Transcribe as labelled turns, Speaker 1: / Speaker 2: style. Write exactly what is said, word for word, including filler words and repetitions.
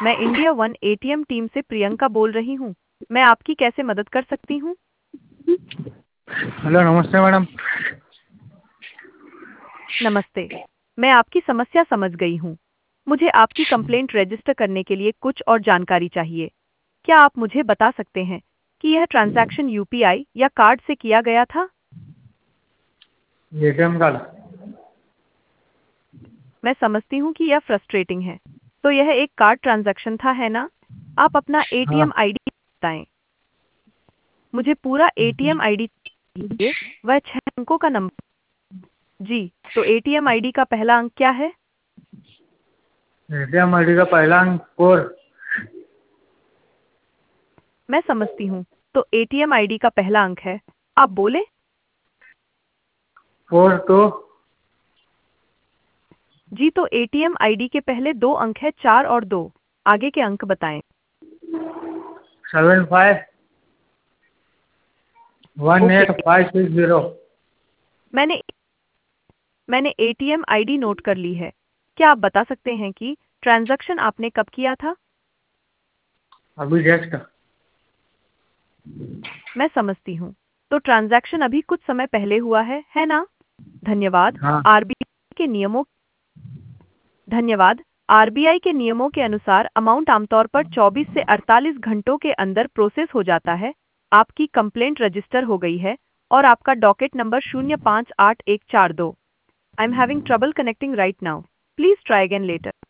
Speaker 1: मैं India one ATM team से प्रियंका बोल रही हूँ। मैं आपकी कैसे मदद कर सकती हूँ?
Speaker 2: हेलो, नमस्ते मैडम।
Speaker 1: नमस्ते। मैं आपकी समस्या समझ गई हूँ। मुझे आपकी कंप्लेंट रजिस्टर करने के लिए कुछ और जानकारी चाहिए। क्या आप मुझे बता सकते हैं कि यह ट्रांजैक्शन यूपीआई या कार्ड से किया गया था?
Speaker 2: ATM card.
Speaker 1: मैं समझती हूँ कि यह फ्रस्ट्रेटिंग है। तो यह एक कार्ड ट्रांजैक्शन था, है ना? आप अपना
Speaker 2: हाँ।
Speaker 1: एटीएम आईडी बताएं। मुझे पूरा एटीएम आईडी चाहिए, वह छह अंकों का नंबर। जी, तो एटीएम आईडी का पहला अंक क्या है?
Speaker 2: एटीएम आईडी का पहला अंक फोर।
Speaker 1: मैं समझती हूँ। तो एटीएम आईडी का पहला अंक है। आप बोले?
Speaker 2: Four to.
Speaker 1: जी, तो एटीएम आईडी के पहले दो अंक है चार और दो। आगे के अंक बताएं।
Speaker 2: Seven five one
Speaker 1: okay,
Speaker 2: eight five six zero.
Speaker 1: मैंने मैंने एटीएम आईडी नोट कर ली है। क्या आप बता सकते हैं कि ट्रांजैक्शन आपने कब किया था?
Speaker 2: अभी जस्ट।
Speaker 1: मैं समझती हूँ। तो ट्रांजैक्शन अभी कुछ समय पहले हुआ है, है ना? धन्यवाद।
Speaker 2: हाँ।
Speaker 1: आरबीआई के नियमों धन्यवाद। आरबीआई के नियमों के अनुसार अमाउंट आमतौर पर चौबीस से अड़तालीस घंटों के अंदर प्रोसेस हो जाता है। आपकी कंप्लेंट रजिस्टर हो गई है और आपका डॉकेट नंबर शून्य पाँच आठ एक चार दो। I am having trouble connecting right now. Please try again letter.